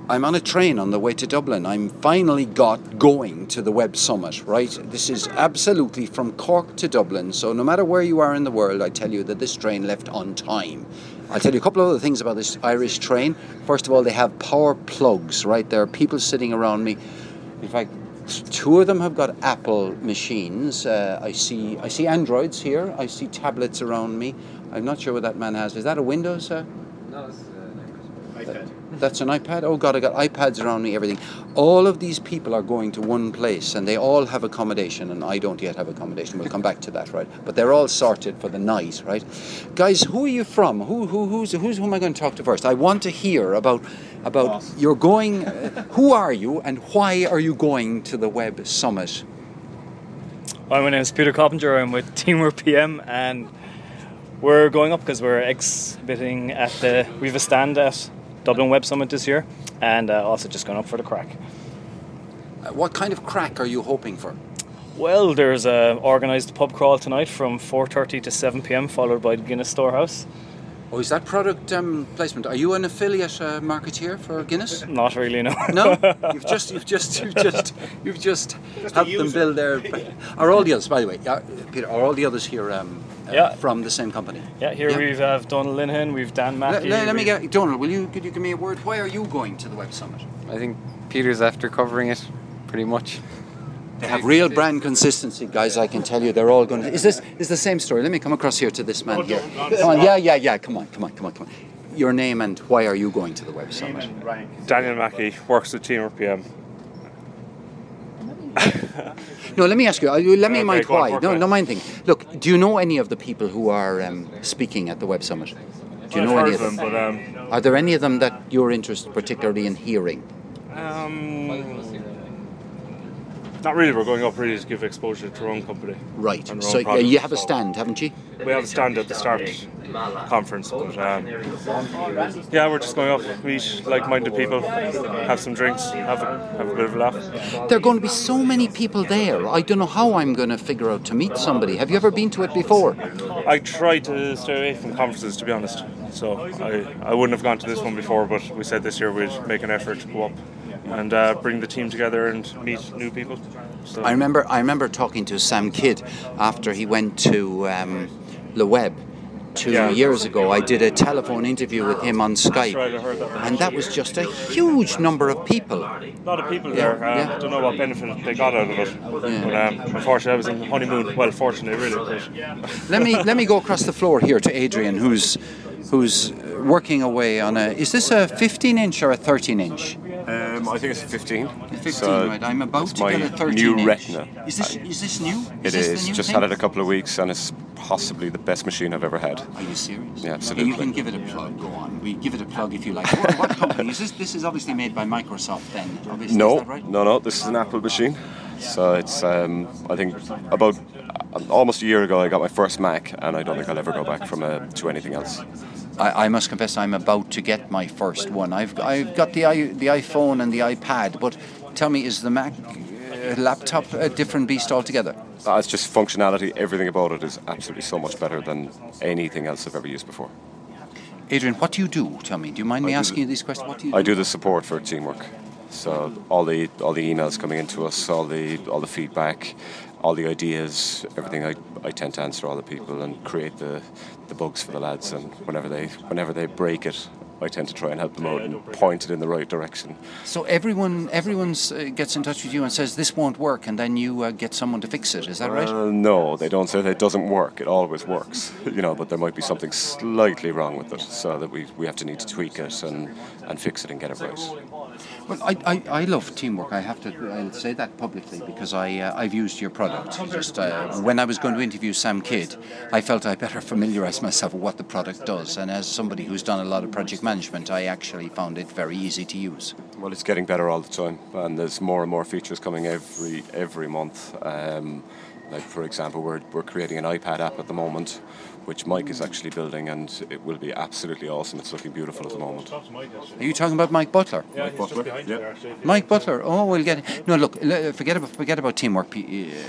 I'm on a train on the way to Dublin. I'm finally going to the Web Summit, right? This is absolutely from Cork to Dublin. So no matter where you are in the world, I tell you that this train left on time. I'll tell you a couple of other things about this Irish train. First of all, they have power plugs, right? There are people sitting around me. In fact, two of them have got Apple machines. I see Androids here. I see tablets around me. I'm not sure what that man has. Is that a Windows? No, it's an iPad. That's an iPad? Oh God, I got iPads around me, everything. All of these people are going to one place and they all have accommodation, and I don't yet have accommodation. We'll come back to that, right? But they're all sorted for the night, right? Guys, who are you from? Who am I going to talk to first? I want to hear about you're going, who are you and why are you going to the Web Summit? Hi, my name is Peter Coppinger. I'm with Teamwork PM, and we're going up because we're exhibiting we have a stand at Dublin Web Summit this year, and also just going up for the crack. What kind of crack are you hoping for? Well, there's a organised pub crawl tonight from 4:30 to 7 p.m, followed by the Guinness Storehouse. Oh, is that product placement? Are you an affiliate marketeer for Guinness? Not really, no. No, you've just helped them build their. Are all the others, by the way, Peter? Are all the others here from the same company? Yeah, here we have Donald Linehan, we've Dan Mackey. Let me get Donald. Could you give me a word? Why are you going to the Web Summit? I think Peter's after covering it, pretty much. They have real brand consistency, guys. I can tell you, they're all going to. Is the same story? Let me come across here to this man here. Come on, yeah. Come on. Your name and why are you going to the Web Summit? Daniel Mackey works with Teamwork PM. No, let me ask you. Let me mind why. No, mind thing. Look, do you know any of the people who are speaking at the Web Summit? Do you know any of them? Are there any of them that you're interested particularly in hearing? Not really. We're going up really to give exposure to our own company. Right. So you have a stand, haven't you? We have a stand at the start conference, but we're just going up, meet like-minded people, have some drinks, have a bit of a laugh. There are going to be so many people there. I don't know how I'm going to figure out to meet somebody. Have you ever been to it before? I try to stay away from conferences, to be honest. So I wouldn't have gone to this one before, but we said this year we'd make an effort to go up and bring the team together and meet new people. So. I remember talking to Sam Kidd after he went to Le Web 2 years ago. I did a telephone interview with him on Skype, right, I heard that. And that was just a huge number of people. A lot of people there. I don't know what benefit they got out of it. But unfortunately, I was in honeymoon. Well, fortunately, really. Let me go across the floor here to Adrian, who's working away on a. Is this a 15-inch or a 13-inch? I think it's a 15. 15, so right. I'm about to get a 13-inch. New Retina. Is this new? It is. Just had it a couple of weeks, and it's possibly the best machine I've ever had. Are you serious? Yeah, absolutely. You can give it a plug. Go on. We give it a plug if you like. What company is this? This is obviously made by Microsoft. Then, obviously. No, is that right? no. This is an Apple machine. So it's. I think about almost a year ago I got my first Mac, and I don't think I'll ever go back to anything else. I must confess I'm about to get my first one. I've got the iPhone and the iPad, but tell me, is the Mac laptop a different beast altogether? It's just functionality. Everything about it is absolutely so much better than anything else I've ever used before. Adrian, what do you do? Tell me. Do you mind me asking you these questions? What do you do? I do the support for Teamwork. So all the emails coming into us, all the feedback, all the ideas, everything. I tend to answer all the people and create the bugs for the lads, and whenever they break it, I tend to try and help them out and point it in the right direction. So everyone gets in touch with you and says this won't work, and then you get someone to fix it. Is that right? No, they don't say that it doesn't work. It always works, but there might be something slightly wrong with it, so that we need to tweak it and fix it and get it right. Well, I love Teamwork. I'll say that publicly because I've used your product. Just when I was going to interview Sam Kidd, I felt I better familiarise myself with what the product does. And as somebody who's done a lot of project management, I actually found it very easy to use. Well, it's getting better all the time, and there's more and more features coming every month. Like for example, we're creating an iPad app at the moment, which Mike is actually building, and it will be absolutely awesome. It's looking beautiful at the moment. Are you talking about Mike Butler? Mike Butler, yeah. Mike Butler. Oh, we'll get. No, look. Forget about Teamwork.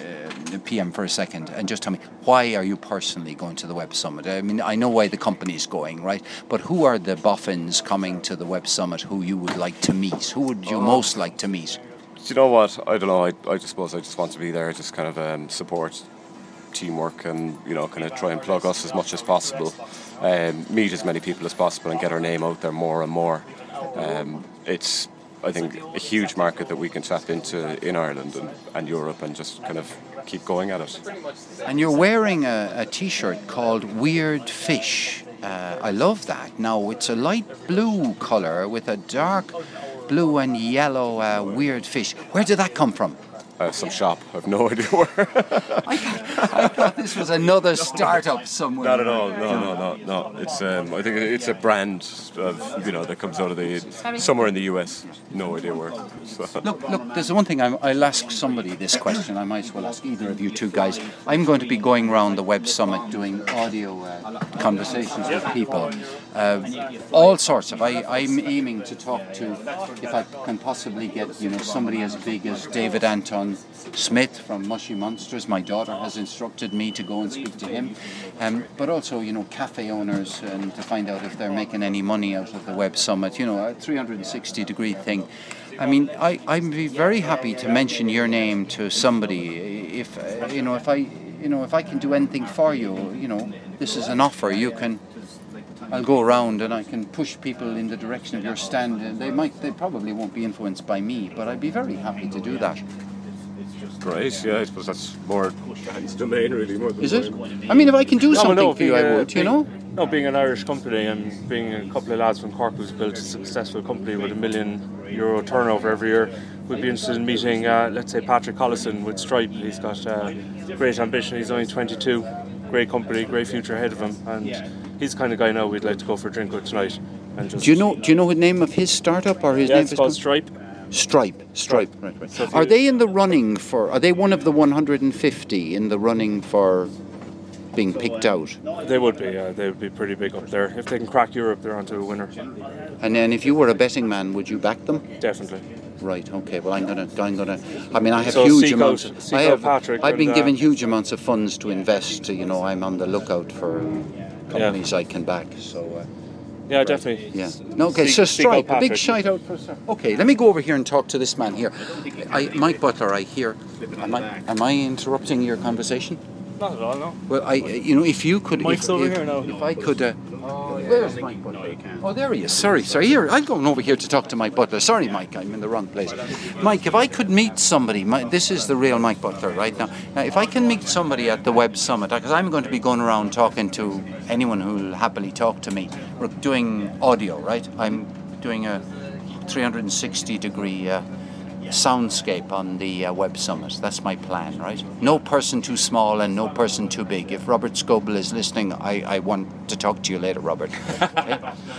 PM for a second and just tell me, why are you personally going to the Web Summit? I mean, I know why the company's going, right? But who are the boffins coming to the Web Summit who you would like to meet? Who would you most like to meet? Do you know what? I don't know. I just suppose I just want to be there, just kind of support teamwork and, you know, kind of try and plug us as much as possible, meet as many people as possible and get our name out there more and more. It's, I think, a huge market that we can tap into in Ireland and Europe, and just kind of keep going at it. And you're wearing a T-shirt called Weird Fish. I love that. Now, it's a light blue colour with a dark blue and yellow weird fish. Where did that come from? Some shop. I have no idea where. I thought this was another startup somewhere. Not at all. No. It's I think it's a brand of, you know, that comes out of somewhere in the US. No idea where. So. Look. There's one thing I'll ask somebody this question. I might as well ask either of you two guys. I'm going to be going around the Web Summit doing audio conversations with people. All sorts of. I'm aiming to talk to, if I can possibly get, you know, somebody as big as David Anton Smith from Mushy Monsters. My daughter has instructed me to go and speak to him. But also, you know, cafe owners, and to find out if they're making any money out of the Web Summit. You know, a 360-degree thing. I mean, I'd be very happy to mention your name to somebody if I can do anything for you. You know, this is an offer. I'll go around and I can push people in the direction of your stand. They probably won't be influenced by me, but I'd be very happy to do that. Great, yeah, I suppose that's more Dan's domain, really. More than is it? I mean, if I can do something for you, I would, you know? No, being an Irish company and being a couple of lads from Cork who's built a successful company with €1 million turnover every year, we'd be interested in meeting, let's say, Patrick Collison with Stripe. He's got great ambition. He's only 22, great company, great future ahead of him, and he's the kind of guy now we'd like to go for a drink with tonight. And just, do you know the name of his startup or his name? It's called Stripe. Stripe. Right. So are they in the running for? Are they one of the 150 in the running for being picked out? They would be. They would be pretty big up there. If they can crack Europe, they're onto a winner. And then, if you were a betting man, would you back them? Definitely. Right. Okay. Well, I'm gonna. I mean, I have so huge amounts. I've been given huge amounts of funds to invest. You know, I'm on the lookout for companies I can back. So. Yeah, right. Definitely. Yeah. No, okay, so Stripe, a big shout out for Stripe. Okay, let me go over here and talk to this man here. Mike Butler, I hear. Am I interrupting your conversation? Not at all, no. Well, if you could... Mike's over here now. If I could... where's Mike Butler? Oh, there he is. Sorry. Here, I'm going over here to talk to Mike Butler. Sorry, Mike, I'm in the wrong place. Mike, if I could meet somebody... this is the real Mike Butler right now. Now, if I can meet somebody at the Web Summit, because I'm going to be going around talking to anyone who will happily talk to me. We're doing audio, right? I'm doing a 360-degree... soundscape on the Web Summit. That's my plan, right? No person too small and no person too big. If Robert Scoble is listening, I want to talk to you later, Robert. Okay?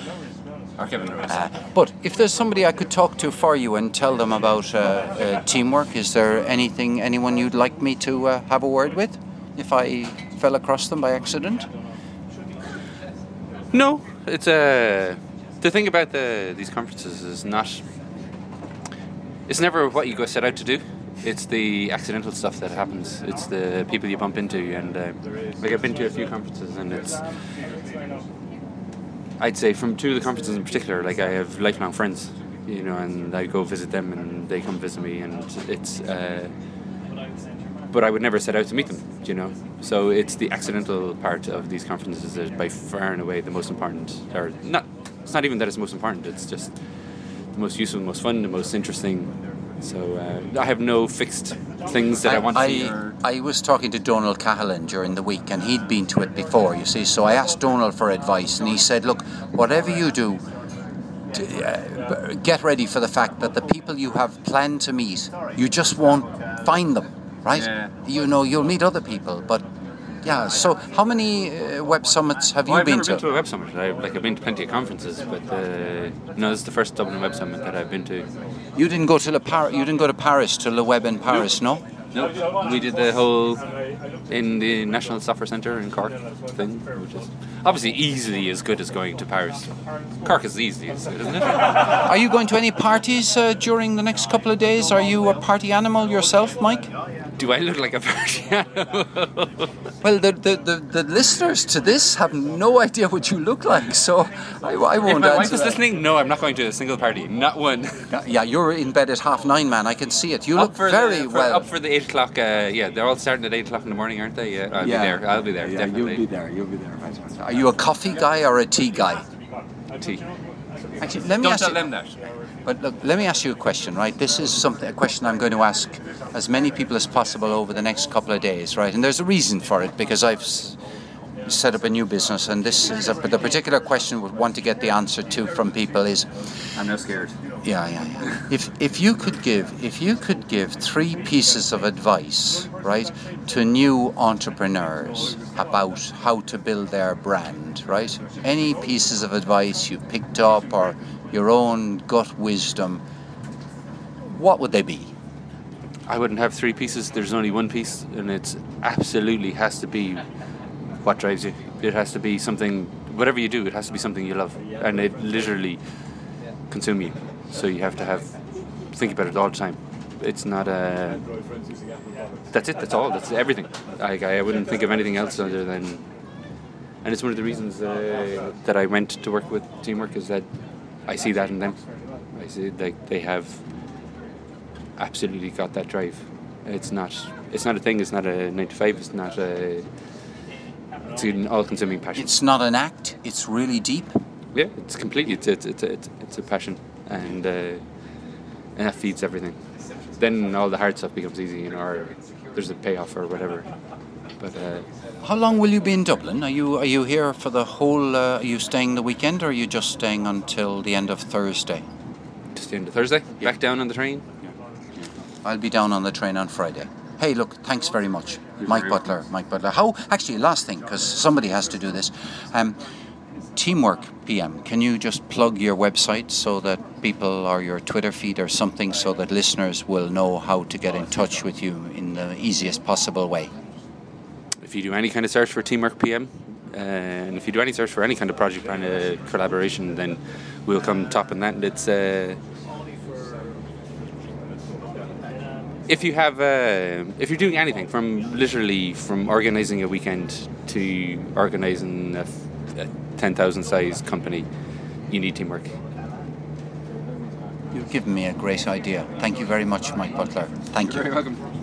But if there's somebody I could talk to for you and tell them about teamwork, is there anyone you'd like me to have a word with if I fell across them by accident? No, it's the thing about these conferences is not. It's never what you go set out to do. It's the accidental stuff that happens. It's the people you bump into, and I've been to a few conferences, and it's. I'd say from two of the conferences in particular, I have lifelong friends, you know, and I go visit them, and they come visit me, and it's. But I would never set out to meet them, you know. So it's the accidental part of these conferences that is by far and away the most important, or not. It's not even that it's most important. It's just. The most useful, the most fun, the most interesting. So I have no fixed things that I want to see. I was talking to Donald Cahalan during the week, and he'd been to it before, you see. So I asked Donald for advice, and he said, look, whatever you do, get ready for the fact that the people you have planned to meet, you just won't find them, right? Yeah. You know, you'll meet other people, but... Yeah, so how many Web Summits have you been to? I've never been to a Web Summit. I've been to plenty of conferences, but this is the first Dublin Web Summit that I've been to. You didn't go to Paris, to Le Web in Paris, no? No, we did the whole in the National Software Centre in Cork thing, which is obviously easily as good as going to Paris. Cork is easy, isn't it? Are you going to any parties during the next couple of days? Are you a party animal yourself, Mike? Do I look like a party animal? Well, the listeners to this have no idea what you look like, so I If won't my answer wife is that. listening, no, I'm not going to a single party. Not one. Yeah, you're in bed at 9:30, man. I can see it. You look very well. Up for the 8 o'clock. Yeah, they're all starting at 8 o'clock in the morning, aren't they? Yeah, I'll be there. I'll be there. Yeah, definitely. you'll be there. Right. Are you a coffee guy or a tea guy? Tea. Actually, let me Don't ask tell you. them that. But look, let me ask you a question, right? This is a question I'm going to ask as many people as possible over the next couple of days, right? And there's a reason for it, because I've set up a new business, and this is the particular question we want to get the answer to from people is. I'm now scared. Yeah. If you could give 3 pieces of advice, right, to new entrepreneurs about how to build their brand, right? Any pieces of advice you picked up or your own gut wisdom, what would they be? I wouldn't have 3 pieces. There's only 1 piece, and it absolutely has to be what drives you. It has to be something. Whatever you do, it has to be something you love, and it literally consume you. So you have to think about it all the time. It's not a. That's it. That's all. That's everything. I wouldn't think of anything else other than. And it's one of the reasons that I went to work with Teamwork, is that I see that in them. I see they have absolutely got that drive. It's not a thing. It's not a 9 to 5. It's not a. It's an all-consuming passion. It's not an act. It's really deep. Yeah, it's completely. It's a passion, and that feeds everything. Then all the hard stuff becomes easy, or there's a payoff or whatever. But how long will you be in Dublin? Are you here for the whole? Are you staying the weekend, or are you just staying until the end of Thursday? Just the end of Thursday. Back down on the train. I'll be down on the train on Friday. Hey, look, thanks very much. Mike Butler. How, actually, last thing, because somebody has to do this. Teamwork PM, can you just plug your website so that people, or your Twitter feed or something, so that listeners will know how to get in touch with you in the easiest possible way? If you do any kind of search for Teamwork PM, and if you do any search for any kind of project and collaboration, then we'll come top in that. And it's if you're doing anything from organising a weekend to organising a 10,000 size company, you need teamwork. You've given me a great idea. Thank you very much, Mike Butler. Thank you. You're very welcome.